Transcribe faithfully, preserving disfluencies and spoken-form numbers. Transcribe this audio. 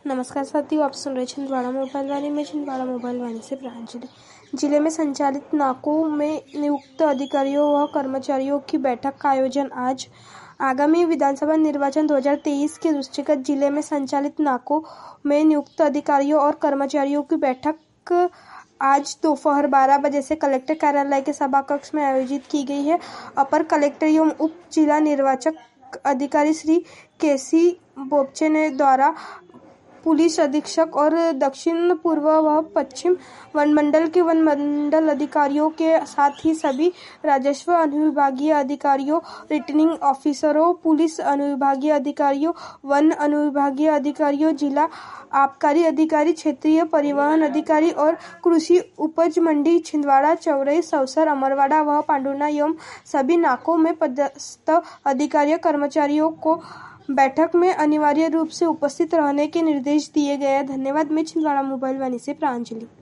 नमस्कार साथियों, आप सुन रहे छिंदवाड़ा मोबाइल वाणी में छिंदवाड़ा मोबाइल वाणी से प्रांजलि। जिले में संचालित नाकों में नियुक्त अधिकारियों व कर्मचारियों की बैठक का आयोजन आज। आगामी विधानसभा निर्वाचन दो हज़ार तेईस के दृष्टिगत जिले में संचालित नाकों में नियुक्त अधिकारियों और कर्मचारियों की बैठक आज दोपहर बारह बजे से कलेक्टर कार्यालय के सभा कक्ष में आयोजित की गई है। अपर कलेक्टर एवं उप जिला निर्वाचक अधिकारी श्री केसी बोपचे ने द्वारा पुलिस अधीक्षक और दक्षिण पूर्व व पश्चिम वनमंडल के वन मंडल अधिकारियों के साथ ही सभी राजस्व अनुविभागीय अधिकारियों, रिटर्निंग ऑफिसरों, पुलिस अनुविभागीय अधिकारियों, वन अनुविभागीय अधिकारियों, जिला आबकारी अधिकारी, क्षेत्रीय परिवहन अधिकारी और कृषि उपज मंडी छिंदवाड़ा, चौरई, सौसर, अमरवाड़ा व पांडुना एवं सभी नाकों में पदस्थ अधिकारियों कर्मचारियों को बैठक में अनिवार्य रूप से उपस्थित रहने के निर्देश दिए गए। धन्यवाद। मैं छिंदवाड़ा मोबाइल वाणी से प्रांजलि।